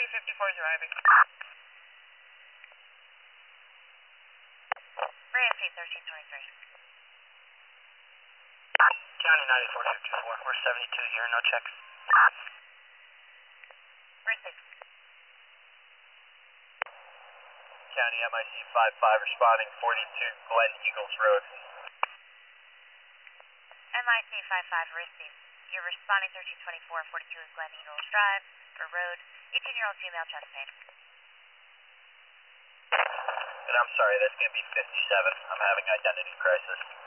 254 is arriving. RAMC 1323. County 9454. We're 72 here, no checks. Received. County MIC 55 responding 42 Glen Eagles Road. MIC 55 received. You're responding 1324, 42 Glen Eagles Drive, or Road, 18-year-old female chest pain. And I'm sorry, that's going to be 57. I'm having identity crisis.